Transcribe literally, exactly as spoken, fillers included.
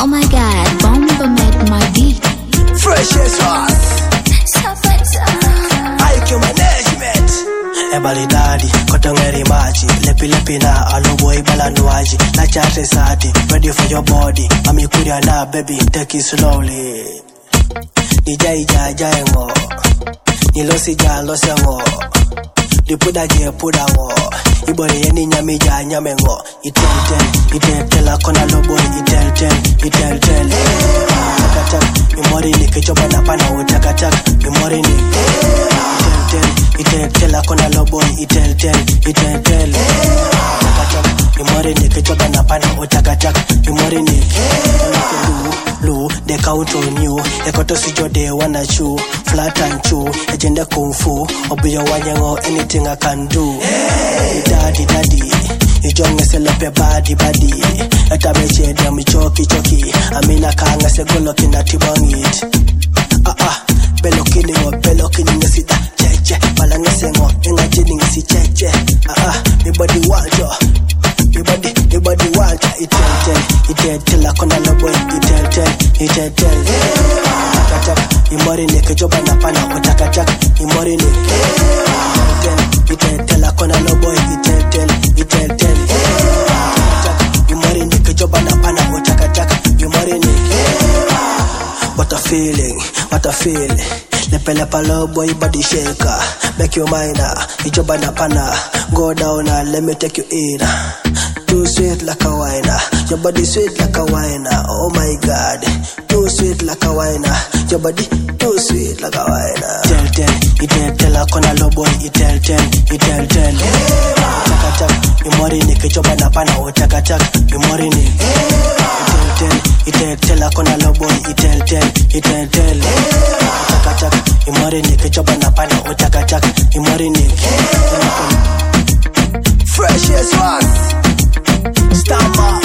Oh my god, Bomba made my beat. Fresh as us. I Q management. Ebali daddy, kotongeri machi. Lepi lepi na aloboy balanuaji. La chate sati, ready for your body. Mami kuria na baby, take it slowly. Nijai jai mo. Nilosi ja lose mo. Lipuda je puda wo. Ibori yeni nyami ja nyame ngo. Itel tel, itel tel akona loboy. Itel tel, itel tel. Takatak, imori ni kechoba na pana utakatak. Imori ni itel tel, itel tel akona loboy. Itel tel, itel tel. Takatak, imori ni kechoba na pana utakatak. Imori ni Lu, they count on you. Ekoto si jode wanna chew. Flat and chew. Agenda kung fu. Obi ya wanyango, anything I can do. Hey. Daddy, daddy. You jonge se lepe body, body. Eta meche demi choki, choki. Amina kanga se goloki na tibang it. Ah ah. Belokini ngo, belokini ngo sita. Che che. Balanga se ngo, enga jini ngo si che che. Ah ah. Me body want yo. Me body, me body want ya. Itel tel, itel tel akona loboy. Itel tel, itel tel. Takatak, imori ne kejoba na pana otakatak. Imori ne itel tel, itel tel akona loboy. Itel tel, itel tel. Takatak, imori ne kejoba na pana otakatak. Imori ne. What a feeling, what a feeling. Lepe lepa loboy body shaker. Make you minor, ijoba na pana. Go down and let me take you in. Too sweet like a wine. Your body sweet like a wine. Oh my god. Too sweet like a wine. Your body too sweet like a wine. Tell tell, itel tel akona loboy. Itel tel, itel tel. Takatak, imori ni kechoba na pana otakatak. Imori ni itel tel, itel tel akona loboy. Itel tel, itel tel. Takatak, imori ni kechoba na pana otakatak. Imori ni fresh as was. Stammer.